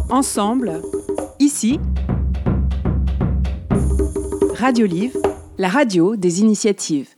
Ensemble, ici, Radio Livre, la radio des initiatives.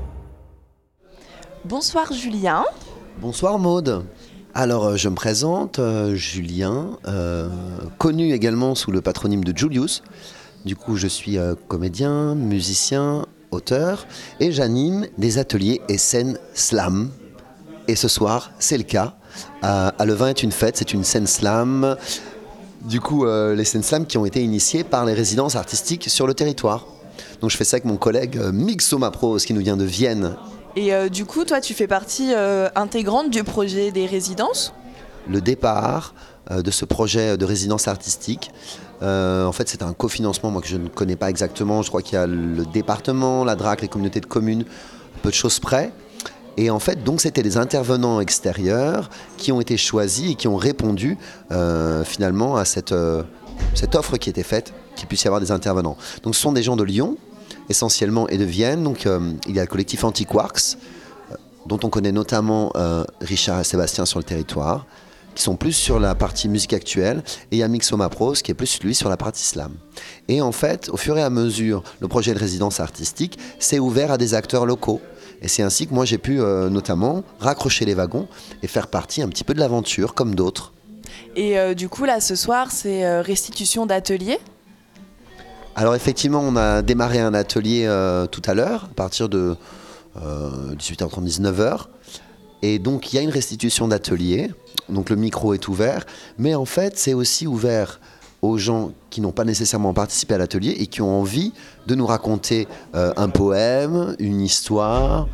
Bonsoir Julien. Bonsoir Maude. Alors je me présente, Julien, connu également sous le patronyme de Julius. Du coup je suis comédien, musicien, auteur et j'anime des ateliers et scènes slam. Et ce soir c'est le cas. À Le Vin est une fête, c'est une scène slam. Du coup les scènes slam qui ont été initiées par les résidences artistiques sur le territoire. Donc je fais ça avec mon collègue Mixomapros qui nous vient de Vienne. Et du coup, toi, tu fais partie intégrante du projet des résidences ? Le départ de ce projet de résidence artistique, en fait, c'est un cofinancement moi, que je ne connais pas exactement. Je crois qu'il y a le département, la DRAC, les communautés de communes, peu de choses près. Et en fait, donc, c'était des intervenants extérieurs qui ont été choisis et qui ont répondu finalement à cette offre qui était faite, qu'il puisse y avoir des intervenants. Donc, ce sont des gens de Lyon, essentiellement, et de Vienne. Donc il y a le collectif Antiquarks, dont on connaît notamment Richard et Sébastien sur le territoire, qui sont plus sur la partie musique actuelle, et il y a Mixomapros qui est plus lui sur la partie slam. Et en fait, au fur et à mesure, le projet de résidence artistique s'est ouvert à des acteurs locaux. Et c'est ainsi que moi j'ai pu notamment raccrocher les wagons et faire partie un petit peu de l'aventure, comme d'autres. Et du coup, là, ce soir, c'est restitution d'atelier ? Alors effectivement, on a démarré un atelier tout à l'heure, à partir de 18h30, 19h. Et donc il y a une restitution d'atelier, donc le micro est ouvert, mais en fait c'est aussi ouvert aux gens qui n'ont pas nécessairement participé à l'atelier et qui ont envie de nous raconter un poème, une histoire,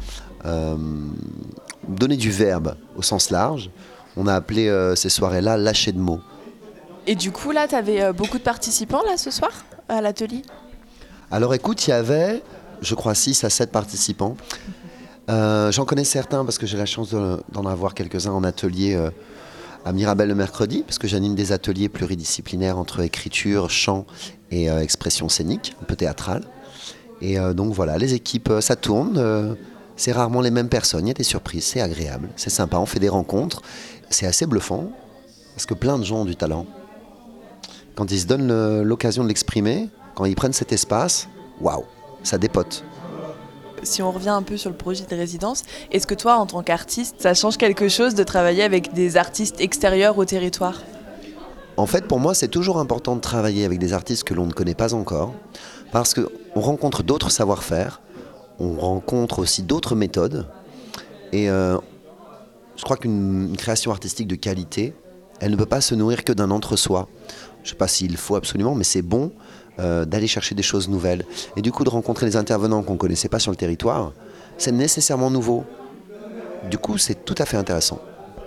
donner du verbe au sens large. On a appelé ces soirées-là lâcher de mots. Et du coup, là, tu avais beaucoup de participants, là, ce soir, à l'atelier ? Alors écoute, il y avait, je crois, 6 à 7 participants. J'en connais certains parce que j'ai la chance d'en avoir quelques-uns en atelier à Mirabel le mercredi, parce que j'anime des ateliers pluridisciplinaires entre écriture, chant et expression scénique, un peu théâtrale. Et donc voilà, les équipes, ça tourne. C'est rarement les mêmes personnes, il y a des surprises, c'est agréable, c'est sympa, on fait des rencontres. C'est assez bluffant, parce que plein de gens ont du talent. Quand ils se donnent l'occasion de l'exprimer, quand ils prennent cet espace, waouh, ça dépote. Si on revient un peu sur le projet de résidence, est-ce que toi, en tant qu'artiste, ça change quelque chose de travailler avec des artistes extérieurs au territoire ? En fait, pour moi, c'est toujours important de travailler avec des artistes que l'on ne connaît pas encore, parce qu'on rencontre d'autres savoir-faire, on rencontre aussi d'autres méthodes, et je crois qu'une création artistique de qualité, elle ne peut pas se nourrir que d'un entre-soi. Je ne sais pas s'il faut absolument, mais c'est bon d'aller chercher des choses nouvelles. Et du coup, de rencontrer des intervenants qu'on ne connaissait pas sur le territoire, c'est nécessairement nouveau. Du coup, c'est tout à fait intéressant.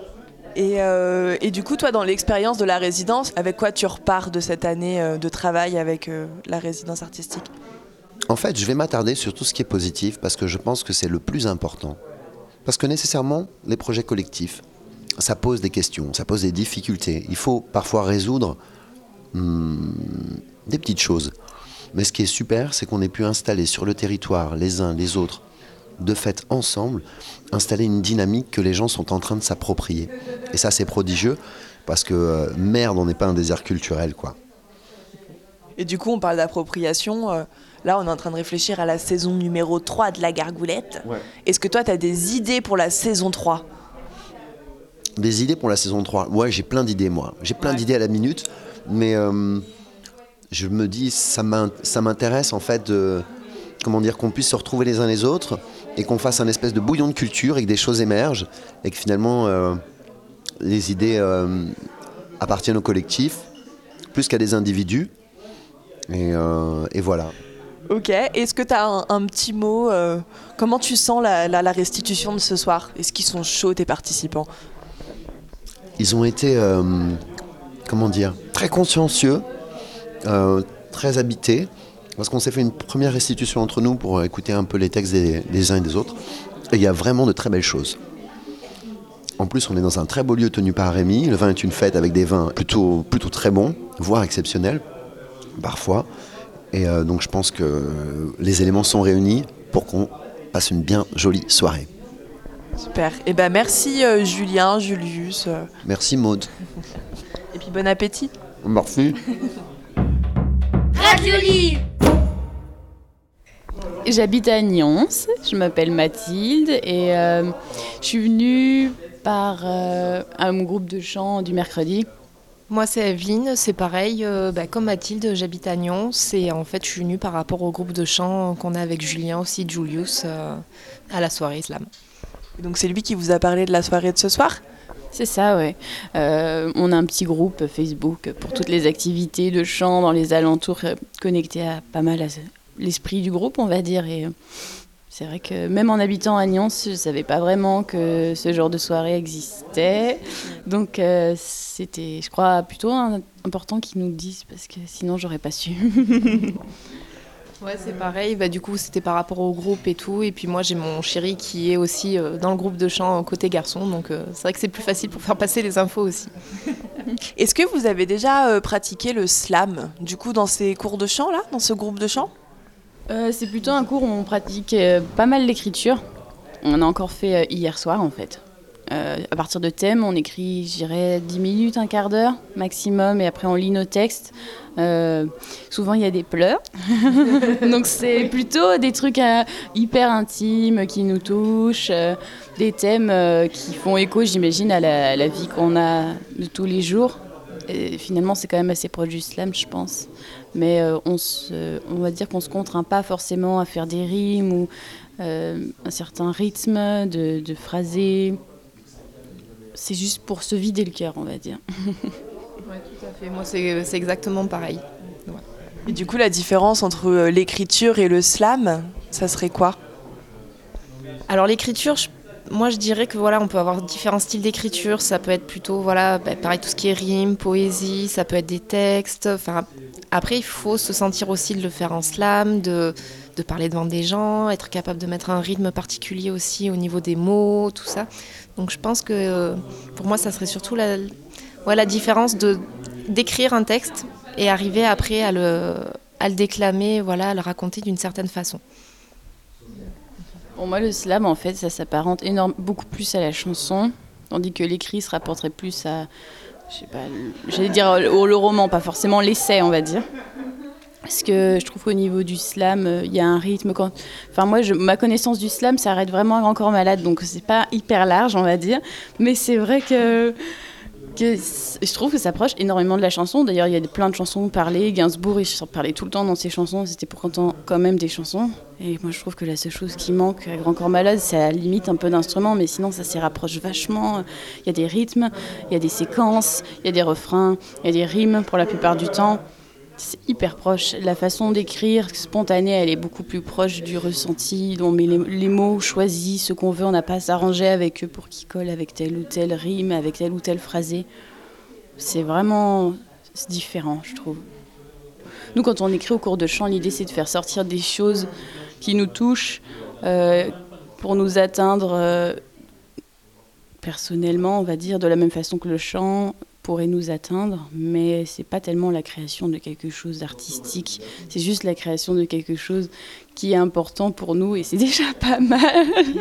Et du coup, toi, dans l'expérience de la résidence, avec quoi tu repars de cette année de travail avec la résidence artistique ? En fait, je vais m'attarder sur tout ce qui est positif, parce que je pense que c'est le plus important. Parce que nécessairement, les projets collectifs, ça pose des questions, ça pose des difficultés. Il faut parfois résoudre des petites choses. Mais ce qui est super, c'est qu'on ait pu installer sur le territoire, les uns, les autres, de fait ensemble, installer une dynamique que les gens sont en train de s'approprier. Et ça, c'est prodigieux, parce que merde, on n'est pas un désert culturel, quoi. Et du coup, on parle d'appropriation. Là, on est en train de réfléchir à la saison numéro 3 de La Gargoulette. Ouais. Est-ce que toi, tu as des idées pour la saison 3 ? Des idées pour la saison 3 ? Ouais, j'ai plein d'idées, moi. J'ai plein d'idées à la minute, mais je me dis, ça m'intéresse, en fait, qu'on puisse se retrouver les uns les autres et qu'on fasse un espèce de bouillon de culture et que des choses émergent et que finalement, les idées appartiennent au collectif, plus qu'à des individus. Et voilà. Ok, est-ce que tu as un petit mot comment tu sens la restitution de ce soir ? Est-ce qu'ils sont chauds, tes participants ? Ils ont été, très consciencieux, très habités, parce qu'on s'est fait une première restitution entre nous pour écouter un peu les textes des uns et des autres. Et il y a vraiment de très belles choses. En plus, on est dans un très beau lieu tenu par Rémi. Le Vin est une fête avec des vins plutôt très bons, voire exceptionnels, parfois. Et donc je pense que les éléments sont réunis pour qu'on passe une bien jolie soirée. Super. Et merci Julien, Julius. Merci Maude. Et puis bon appétit. Merci. Radio Livre. J'habite à Nyons, je m'appelle Mathilde et je suis venue par un groupe de chant du mercredi. Moi c'est Evelyne, c'est pareil, comme Mathilde, j'habite à Nyons et en fait je suis venue par rapport au groupe de chant qu'on a avec Julien aussi, Julius, à la soirée slam. Donc c'est lui qui vous a parlé de la soirée de ce soir ? C'est ça, ouais. On a un petit groupe Facebook pour toutes les activités de chant dans les alentours, connectés à pas mal à l'esprit du groupe, on va dire. Et c'est vrai que même en habitant à Nyons, je ne savais pas vraiment que ce genre de soirée existait. Donc c'était, je crois, plutôt important qu'ils nous le disent parce que sinon, j'aurais pas su. Ouais, c'est pareil. Du coup, c'était par rapport au groupe et tout. Et puis moi, j'ai mon chéri qui est aussi dans le groupe de chant côté garçon. Donc c'est vrai que c'est plus facile pour faire passer les infos aussi. Est-ce que vous avez déjà pratiqué le slam, du coup, dans ces cours de chant, là, dans ce groupe de chant ? C'est plutôt un cours où on pratique pas mal l'écriture. On a encore fait hier soir, en fait. À partir de thèmes, on écrit, je dirais, 10 minutes, un quart d'heure maximum, et après on lit nos textes. Souvent, il y a des pleurs. Donc, c'est plutôt des trucs hyper intimes qui nous touchent, des thèmes qui font écho, j'imagine, à la vie qu'on a de tous les jours. Et finalement, c'est quand même assez proche du slam, je pense. Mais on va dire qu'on ne se contraint pas forcément à faire des rimes ou un certain rythme de phrasé. C'est juste pour se vider le cœur, on va dire. Oui, tout à fait. Moi, c'est exactement pareil. Ouais. Et du coup, la différence entre l'écriture et le slam, ça serait quoi ? Alors l'écriture, moi je dirais que voilà, on peut avoir différents styles d'écriture. Ça peut être plutôt pareil, tout ce qui est rime, poésie, ça peut être des textes. Après, il faut se sentir aussi de le faire en slam, de parler devant des gens, être capable de mettre un rythme particulier aussi au niveau des mots, tout ça. Donc je pense que pour moi, ça serait surtout la différence d'écrire un texte et arriver après à le déclamer, à le raconter d'une certaine façon. Pour moi, le slam, en fait, ça s'apparente beaucoup plus à la chanson, tandis que l'écrit se rapporterait plus à, je sais pas, j'allais dire le roman, pas forcément l'essai, on va dire. Parce que je trouve qu'au niveau du slam, il y a un rythme. Ma connaissance du slam s'arrête vraiment à Encore Malade, donc c'est pas hyper large, on va dire. Mais c'est vrai que je trouve que ça approche énormément de la chanson. D'ailleurs, il y a plein de chansons parlées. Gainsbourg, il parlait tout le temps dans ses chansons. C'était pourtant quand même des chansons. Et moi, je trouve que la seule chose qui manque avec Encore Malade, c'est à la limite un peu d'instruments. Mais sinon, ça s'y rapproche vachement. Il y a des rythmes, il y a des séquences, il y a des refrains, il y a des rimes pour la plupart du temps. C'est hyper proche. La façon d'écrire spontanée, elle est beaucoup plus proche du ressenti. On met les mots choisis, ce qu'on veut. On n'a pas à s'arranger avec eux pour qu'ils collent avec telle ou telle rime, avec tel ou tel phrasé. C'est différent, je trouve. Nous, quand on écrit au cours de chant, l'idée, c'est de faire sortir des choses qui nous touchent pour nous atteindre personnellement, on va dire, de la même façon que le chant pourrait nous atteindre, mais c'est pas tellement la création de quelque chose d'artistique, c'est juste la création de quelque chose qui est important pour nous et c'est déjà pas mal.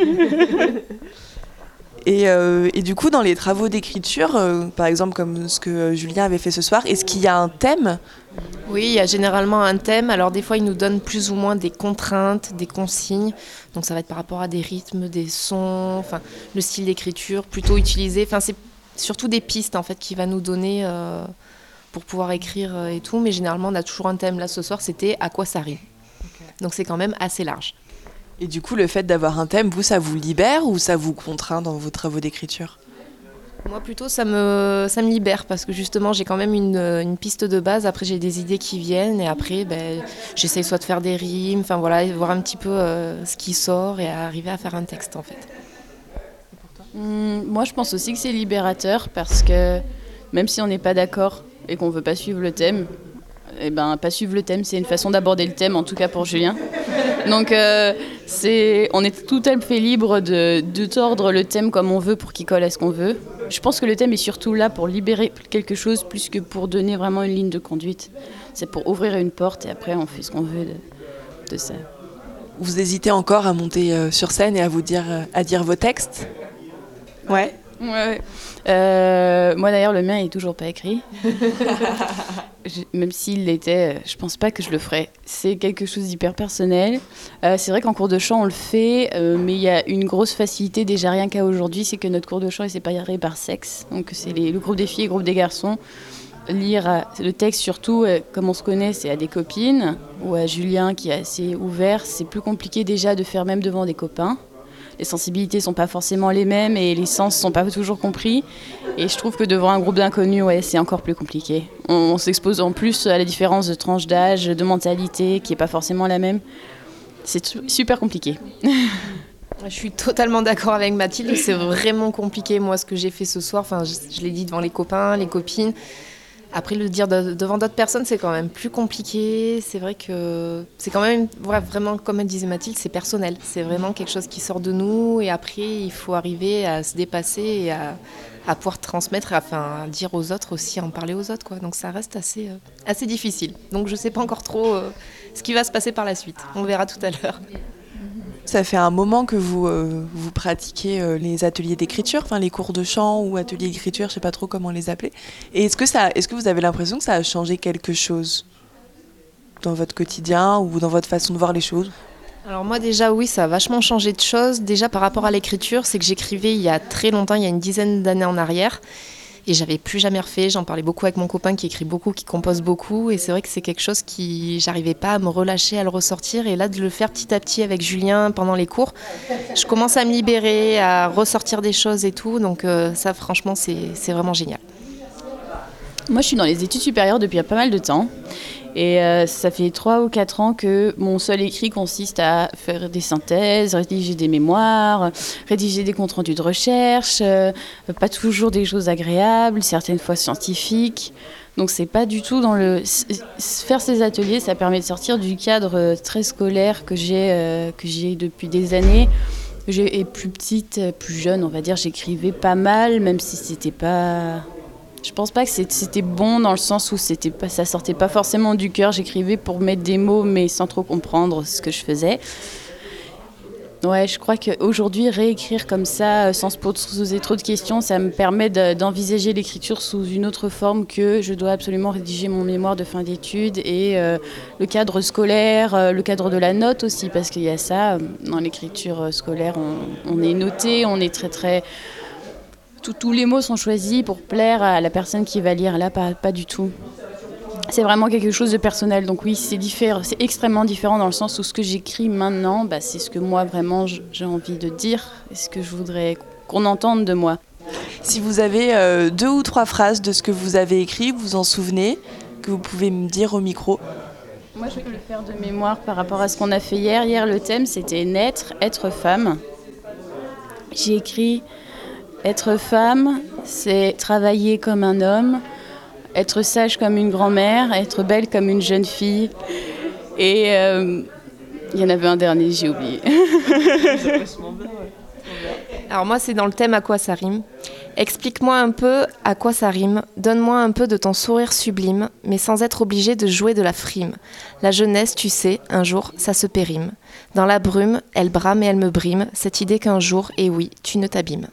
Et du coup, dans les travaux d'écriture, par exemple comme ce que Julien avait fait ce soir, est-ce qu'il y a un thème ? Oui, il y a généralement un thème. Alors des fois, il nous donne plus ou moins des contraintes, des consignes. Donc ça va être par rapport à des rythmes, des sons, le style d'écriture plutôt utilisé. C'est surtout des pistes en fait qu'il va nous donner pour pouvoir écrire et tout. Mais généralement, on a toujours un thème. Là, ce soir, c'était à quoi ça rime. Okay. Donc c'est quand même assez large. Et du coup, le fait d'avoir un thème, ça vous libère ou ça vous contraint dans vos travaux d'écriture ? Moi, plutôt, ça me libère parce que justement, j'ai quand même une piste de base. Après, j'ai des idées qui viennent et après, j'essaye soit de faire des rimes, voir un petit peu ce qui sort et arriver à faire un texte, en fait. Moi, je pense aussi que c'est libérateur parce que même si on n'est pas d'accord et qu'on ne veut pas suivre le thème, pas suivre le thème, c'est une façon d'aborder le thème, en tout cas pour Julien. Donc, on est tout à fait libre de tordre le thème comme on veut pour qu'il colle à ce qu'on veut. Je pense que le thème est surtout là pour libérer quelque chose plus que pour donner vraiment une ligne de conduite. C'est pour ouvrir une porte et après on fait ce qu'on veut de ça. Vous hésitez encore à monter sur scène et à dire vos textes ? Ouais. Ouais. Moi d'ailleurs le mien est toujours pas écrit. Même s'il l'était, je pense pas que je le ferais. C'est quelque chose d'hyper personnel. C'est vrai qu'en cours de chant on le fait, mais il y a une grosse facilité déjà rien qu'à aujourd'hui, c'est que notre cours de chant est séparé par sexe. Donc c'est le groupe des filles et le groupe des garçons. Lire le texte surtout, comme on se connaît, c'est à des copines ou à Julien qui est assez ouvert. C'est plus compliqué déjà de faire même devant des copains. Les sensibilités sont pas forcément les mêmes et les sens sont pas toujours compris. Et je trouve que devant un groupe d'inconnus, c'est encore plus compliqué. On s'expose en plus à la différence de tranche d'âge, de mentalité qui est pas forcément la même. C'est super compliqué. Je suis totalement d'accord avec Mathilde, c'est vraiment compliqué. Moi, ce que j'ai fait ce soir, je l'ai dit devant les copains, les copines. Après, le dire devant d'autres personnes, c'est quand même plus compliqué. C'est vrai que c'est quand même, vraiment, comme elle disait Mathilde, c'est personnel. C'est vraiment quelque chose qui sort de nous. Et après, il faut arriver à se dépasser et à pouvoir transmettre, à dire aux autres aussi, à en parler aux autres, quoi. Donc ça reste assez difficile. Donc je ne sais pas encore trop ce qui va se passer par la suite. On verra tout à l'heure. Ça fait un moment que vous pratiquez les ateliers d'écriture, les cours de chant ou ateliers d'écriture, je ne sais pas trop comment les appeler. Et est-ce que vous avez l'impression que ça a changé quelque chose dans votre quotidien ou dans votre façon de voir les choses ? Alors moi déjà oui, ça a vachement changé de choses. Déjà par rapport à l'écriture, c'est que j'écrivais il y a très longtemps, il y a une dizaine d'années en arrière. Et j'avais plus jamais refait, j'en parlais beaucoup avec mon copain qui écrit beaucoup, qui compose beaucoup. Et c'est vrai que c'est quelque chose qui, j'arrivais pas à me relâcher, à le ressortir. Et là, de le faire petit à petit avec Julien pendant les cours, je commence à me libérer, à ressortir des choses et tout. Donc ça, franchement, c'est vraiment génial. Moi, je suis dans les études supérieures depuis pas mal de temps. Et ça fait 3 ou 4 ans que mon seul écrit consiste à faire des synthèses, rédiger des mémoires, rédiger des comptes rendus de recherche, pas toujours des choses agréables, certaines fois scientifiques. Donc c'est pas du tout dans le... Faire ces ateliers, ça permet de sortir du cadre très scolaire que j'ai depuis des années. Et plus petite, plus jeune, on va dire, j'écrivais pas mal, même si c'était pas... Je pense pas que c'était bon dans le sens où ça sortait pas forcément du cœur. J'écrivais pour mettre des mots, mais sans trop comprendre ce que je faisais. Ouais, je crois qu'aujourd'hui, réécrire comme ça, sans se poser trop de questions, ça me permet d'envisager l'écriture sous une autre forme que je dois absolument rédiger mon mémoire de fin d'études et le cadre scolaire, le cadre de la note aussi, parce qu'il y a ça. Dans l'écriture scolaire, on est noté, on est très très... Tous les mots sont choisis pour plaire à la personne qui va lire. Là, pas du tout. C'est vraiment quelque chose de personnel. Donc oui, c'est extrêmement différent dans le sens où ce que j'écris maintenant, c'est ce que moi, vraiment, j'ai envie de dire et ce que je voudrais qu'on entende de moi. Si vous avez 2 ou 3 phrases de ce que vous avez écrit, vous en souvenez, que vous pouvez me dire au micro. Moi, je vais le faire de mémoire par rapport à ce qu'on a fait hier. Hier, le thème, c'était naître, être femme. J'ai écrit... Être femme, c'est travailler comme un homme, être sage comme une grand-mère, être belle comme une jeune fille. Et il y en avait un dernier, j'ai oublié. Alors moi, c'est dans le thème « À quoi ça rime ?» Explique-moi un peu à quoi ça rime, donne-moi un peu de ton sourire sublime, mais sans être obligé de jouer de la frime. La jeunesse, tu sais, un jour, ça se périme. Dans la brume, elle brame et elle me brime, cette idée qu'un jour, et oui, tu ne t'abîmes.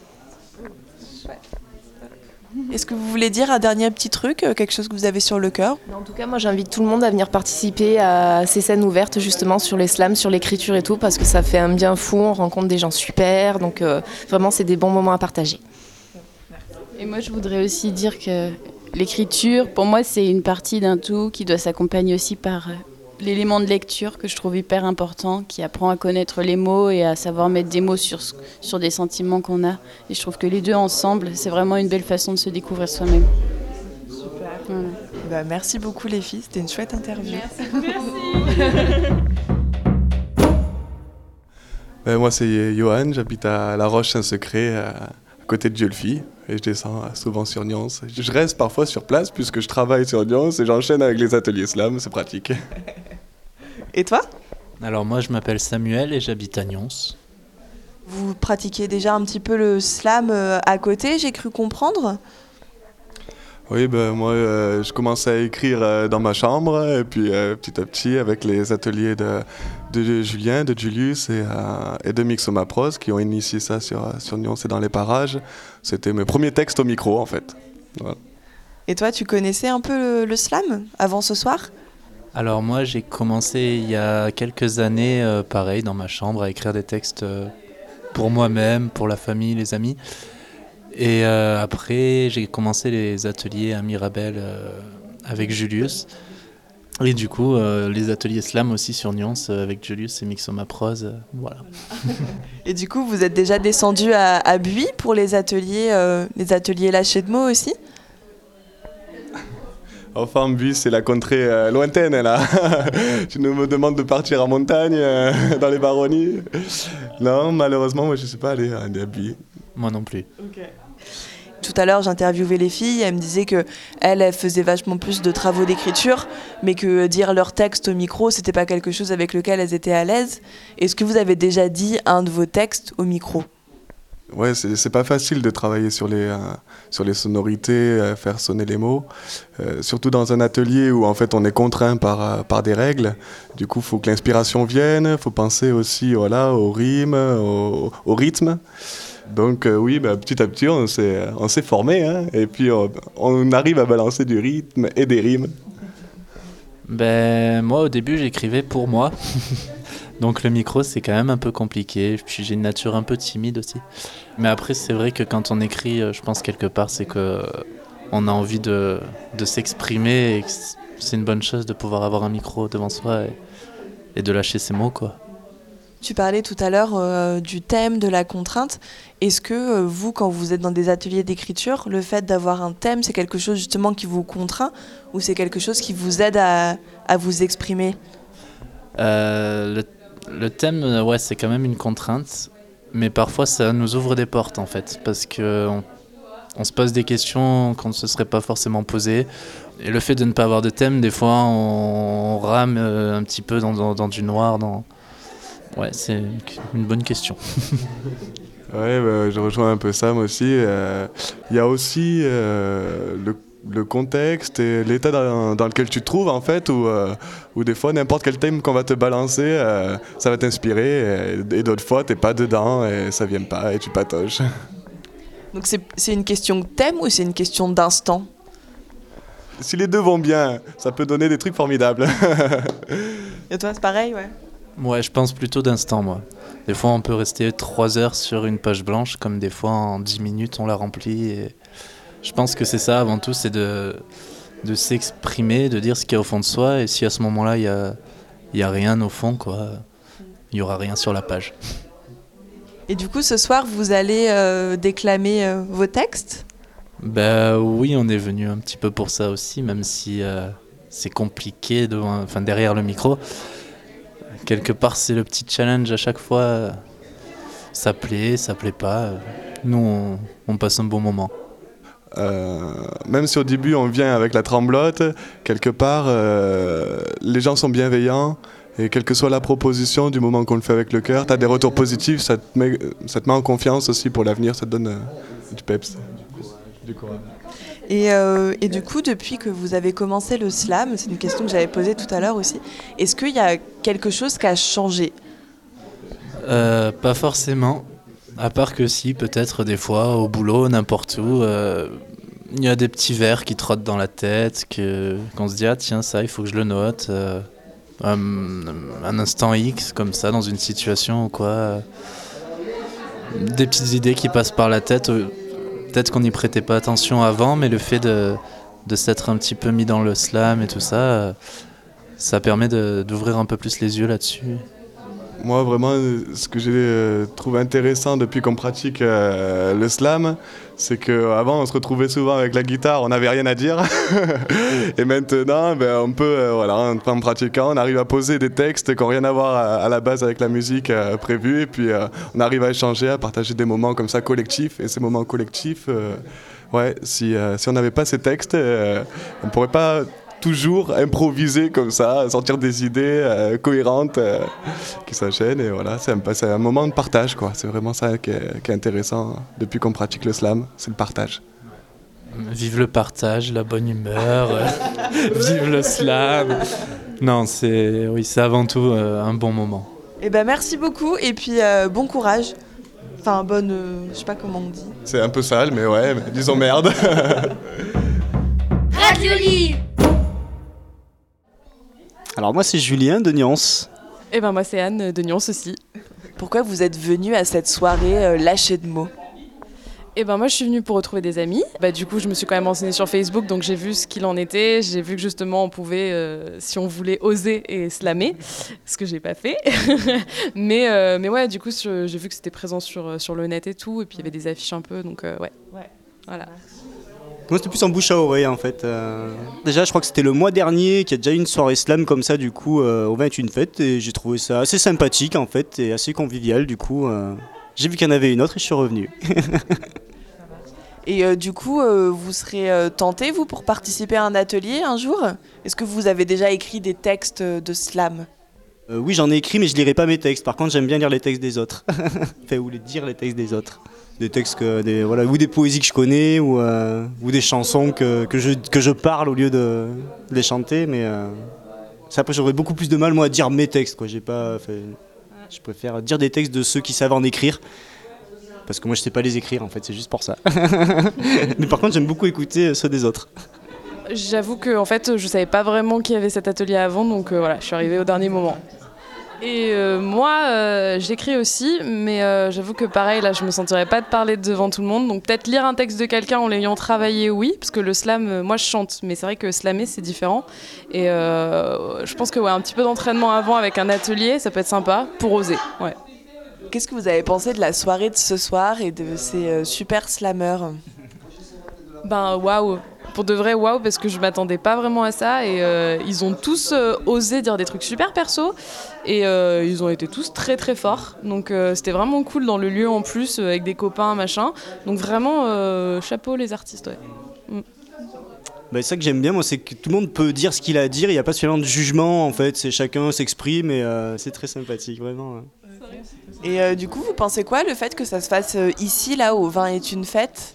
Est-ce que vous voulez dire un dernier petit truc, quelque chose que vous avez sur le cœur ? En tout cas, moi j'invite tout le monde à venir participer à ces scènes ouvertes justement sur les slams, sur l'écriture et tout, parce que ça fait un bien fou, on rencontre des gens super, donc vraiment c'est des bons moments à partager. Et moi je voudrais aussi dire que l'écriture, pour moi c'est une partie d'un tout qui doit s'accompagner aussi par l'élément de lecture que je trouve hyper important, qui apprend à connaître les mots et à savoir mettre des mots sur des sentiments qu'on a. Et je trouve que les deux ensemble, c'est vraiment une belle façon de se découvrir soi-même. Super. Voilà. Merci beaucoup les filles, c'était une chouette interview. Merci. Moi c'est Johan, j'habite à La Roche-Saint-Secret, à côté de Dieulefit, et je descends souvent sur Nyons. Je reste parfois sur place puisque je travaille sur Nyons et j'enchaîne avec les ateliers slam, c'est pratique. Et toi ? Alors moi je m'appelle Samuel et j'habite à Nyons. Vous pratiquez déjà un petit peu le slam à côté, j'ai cru comprendre ? Oui, moi, je commençais à écrire dans ma chambre, et puis petit à petit, avec les ateliers de Julien, de Julius et de Mixomaprose, qui ont initié ça sur Nyons et dans les parages. C'était mes premiers textes au micro, en fait. Voilà. Et toi, tu connaissais un peu le slam avant ce soir ? Alors moi, j'ai commencé il y a quelques années, pareil, dans ma chambre, à écrire des textes pour moi-même, pour la famille, les amis. Et après, j'ai commencé les ateliers à Mirabel avec Julius. Et du coup, les ateliers slam aussi sur Nyons avec Julius et Mixomaprose, voilà. Et du coup, vous êtes déjà descendu à Buis pour les ateliers lâchers de mots aussi ? Enfin, Buis, c'est la contrée lointaine, là. Tu me demandes de partir en montagne, dans les baronnies. Non, malheureusement, moi, je ne suis pas allé à Buis. Moi non plus. Okay. Tout à l'heure, j'interviewais les filles, elles me disaient qu'elles faisaient vachement plus de travaux d'écriture, mais que dire leur texte au micro, c'était pas quelque chose avec lequel elles étaient à l'aise. Est-ce que vous avez déjà dit un de vos textes au micro ? Ouais, c'est pas facile de travailler sur les sonorités, faire sonner les mots, surtout dans un atelier où en fait on est contraint par des règles. Du coup, il faut que l'inspiration vienne, il faut penser aussi au rime, au rythme. Donc oui, petit à petit on s'est formé, hein, et puis on arrive à balancer du rythme et des rimes. Moi au début j'écrivais pour moi. Donc le micro c'est quand même un peu compliqué, puis j'ai une nature un peu timide aussi. Mais après c'est vrai que quand on écrit, je pense quelque part c'est qu'on a envie de s'exprimer et que c'est une bonne chose de pouvoir avoir un micro devant soi et de lâcher ses mots, quoi. Tu parlais tout à l'heure du thème, de la contrainte. Est-ce que vous, quand vous êtes dans des ateliers d'écriture, le fait d'avoir un thème, c'est quelque chose justement qui vous contraint ou c'est quelque chose qui vous aide à vous exprimer ? Le thème, ouais, c'est quand même une contrainte, mais parfois ça nous ouvre des portes en fait, parce qu'on se pose des questions qu'on ne se serait pas forcément posées. Et le fait de ne pas avoir de thème, des fois on rame un petit peu dans du noir. Ouais, c'est une bonne question. Ouais, je rejoins un peu ça moi aussi. Il y a aussi le contexte et l'état dans lequel tu te trouves en fait, où des fois n'importe quel thème qu'on va te balancer, ça va t'inspirer et d'autres fois t'es pas dedans et ça vient pas et tu patauges. Donc c'est une question de thème ou c'est une question d'instant ? Si les deux vont bien, ça peut donner des trucs formidables. Et toi c'est pareil, ouais ? Ouais, je pense plutôt d'instant, moi. Des fois, on peut rester 3 heures sur une page blanche, comme des fois, en 10 minutes, on la remplit. Et je pense que c'est ça, avant tout, c'est de s'exprimer, de dire ce qu'il y a au fond de soi. Et si à ce moment-là, il y a rien au fond, quoi, il n'y aura rien sur la page. Et du coup, ce soir, vous allez déclamer vos textes ? Oui, on est venu un petit peu pour ça aussi, même si c'est compliqué derrière le micro. Quelque part, c'est le petit challenge à chaque fois. Ça plaît pas. Nous, on passe un bon moment. Même si au début, on vient avec la tremblote, quelque part, les gens sont bienveillants. Et quelle que soit la proposition, du moment qu'on le fait avec le cœur, tu as des retours positifs, ça te met en confiance aussi pour l'avenir, ça te donne du peps, du courage. Et du coup, depuis que vous avez commencé le slam, c'est une question que j'avais posée tout à l'heure aussi, est-ce qu'il y a quelque chose qui a changé ? Pas forcément, à part que si, peut-être des fois, au boulot, n'importe où, il y a des petits vers qui trottent dans la tête, qu'on se dit « Ah tiens, ça, il faut que je le note ». Un instant X, comme ça, dans une situation ou quoi. Des petites idées qui passent par la tête. Peut-être qu'on n'y prêtait pas attention avant, mais le fait de s'être un petit peu mis dans le slam et tout ça, ça permet d'ouvrir un peu plus les yeux là-dessus. Moi, vraiment, ce que j'ai trouvé intéressant depuis qu'on pratique le slam, c'est qu'avant, on se retrouvait souvent avec la guitare, on n'avait rien à dire. Et maintenant, on peut, en pratiquant, on arrive à poser des textes qui n'ont rien à voir à la base avec la musique prévue. Et puis, on arrive à échanger, à partager des moments comme ça collectifs. Et ces moments collectifs, si on n'avait pas ces textes, on ne pourrait pas toujours improviser comme ça, sortir des idées cohérentes qui s'enchaînent. Et voilà, c'est un moment de partage, quoi. C'est vraiment ça qui est intéressant depuis qu'on pratique le slam, c'est le partage. Vive le partage, la bonne humeur, vive le slam. Non, c'est avant tout un bon moment. Eh ben merci beaucoup et puis bon courage. Enfin, bonne... je sais pas comment on dit. C'est un peu sale, mais ouais, disons merde. Radio Livre. Alors moi c'est Julien de Nyons. Et ben moi c'est Anne de Nyons aussi. Pourquoi vous êtes venus à cette soirée lâcher de mots? Et ben moi je suis venue pour retrouver des amis. Du coup je me suis quand même renseignée sur Facebook, donc j'ai vu ce qu'il en était. J'ai vu que justement on pouvait, si on voulait, oser et slammer, ce que j'ai pas fait. mais ouais, du coup j'ai vu que c'était présent sur le net et tout, et puis il y avait des affiches un peu, donc ouais. Voilà. Moi c'était plus en bouche à oreille en fait. Déjà je crois que c'était le mois dernier qu'il y a déjà eu une soirée slam comme ça du coup au 21 fêtes, et j'ai trouvé ça assez sympathique en fait et assez convivial du coup. J'ai vu qu'il y en avait une autre et je suis revenu. Et du coup, vous serez tenté, vous, pour participer à un atelier un jour? Est-ce que vous avez déjà écrit des textes de slam? Oui, j'en ai écrit, mais je lirai pas mes textes. Par contre, j'aime bien lire les textes des autres. Enfin, ou dire les textes des autres. Des textes, ou des poésies que je connais, ou des chansons que je parle au lieu de les chanter. Mais après, j'aurais beaucoup plus de mal, moi, à dire mes textes, quoi. Je préfère dire des textes de ceux qui savent en écrire. Parce que moi je sais pas les écrire en fait, c'est juste pour ça. Mais par contre j'aime beaucoup écouter ceux des autres. J'avoue que en fait je savais pas vraiment qu'il y avait cet atelier avant, donc voilà, je suis arrivée au dernier moment. Et moi j'écris aussi, mais j'avoue que pareil là je me sentirais pas de parler devant tout le monde, donc peut-être lire un texte de quelqu'un en l'ayant travaillé, oui, parce que le slam, moi je chante, mais c'est vrai que slammer c'est différent. Et je pense que un petit peu d'entraînement avant avec un atelier, ça peut être sympa pour oser. Ouais. Qu'est-ce que vous avez pensé de la soirée de ce soir et de ces super slammeurs? Waouh! Pour de vrai, waouh, parce que je m'attendais pas vraiment à ça, et ils ont tous osé dire des trucs super perso, et ils ont été tous très très forts, donc c'était vraiment cool dans le lieu en plus, avec des copains, machin, donc vraiment chapeau les artistes, ouais. C'est ça que j'aime bien, moi, c'est que tout le monde peut dire ce qu'il a à dire, il n'y a pas suffisamment de jugement en fait, c'est chacun s'exprime et c'est très sympathique, vraiment. Ouais. Et du coup, vous pensez quoi, le fait que ça se fasse ici, là, au 20 est une fête?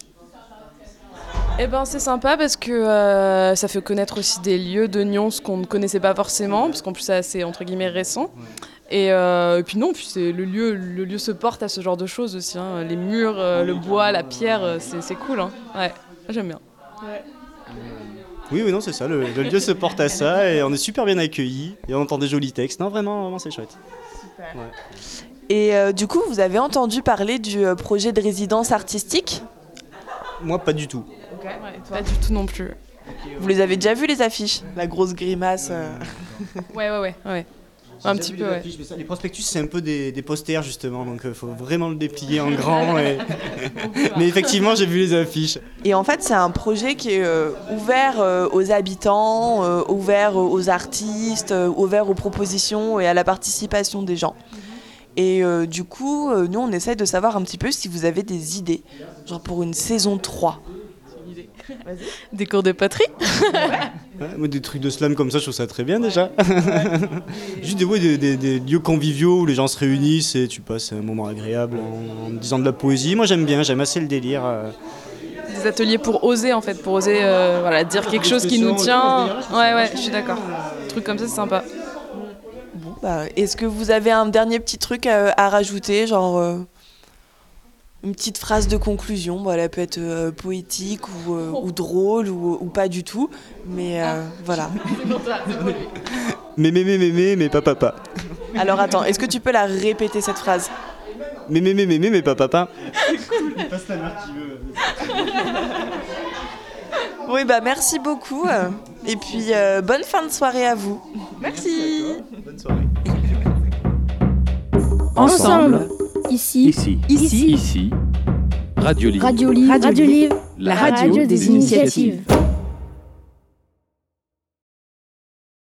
C'est sympa parce que ça fait connaître aussi des lieux de Nyons qu'on ne connaissait pas forcément, parce qu'en plus c'est assez entre guillemets récent. Et puis c'est le lieu se porte à ce genre de choses aussi, hein. Les murs, le bois, la pierre, c'est cool, hein. Ouais, j'aime bien. Ouais. Oui, non, c'est ça, le lieu se porte à ça et on est super bien accueillis et on entend des jolis textes. Non, vraiment c'est chouette. Super. Ouais. Et du coup, vous avez entendu parler du projet de résidence artistique? Moi, pas du tout. Okay. Ouais, pas du tout non plus. Okay. Vous les avez déjà vues, les affiches? La grosse grimace Ouais. Un petit peu, ouais. Mais ça, les prospectus, c'est un peu des posters, justement, donc il faut vraiment le déplier en grand. Mais effectivement, j'ai vu les affiches. Et en fait, c'est un projet qui est ouvert aux habitants, ouvert aux artistes, ouvert aux propositions et à la participation des gens. Et du coup, nous, on essaie de savoir un petit peu si vous avez des idées, genre pour une saison 3. Des cours de poterie. Ouais, des trucs de slam comme ça, je trouve ça très bien déjà. Juste des lieux conviviaux où les gens se réunissent et tu passes un moment agréable en disant de la poésie. Moi j'aime assez le délire. Des ateliers pour oser en fait, pour oser dire quelque chose qui nous tient. Ouais, je suis d'accord. Un truc comme ça, c'est sympa. Bon, est-ce que vous avez un dernier petit truc à rajouter, genre une petite phrase de conclusion? Elle peut être poétique ou drôle ou pas du tout, mais voilà. Mais pas papa. Alors attends, est-ce que tu peux la répéter cette phrase? Mais pas papa. Cool. Passe la main qui veut. Oui, merci beaucoup. Et puis bonne fin de soirée à vous. Merci. Bonne soirée. Ensemble. Ici. Radio Livre. Radio Livre. La radio des initiatives.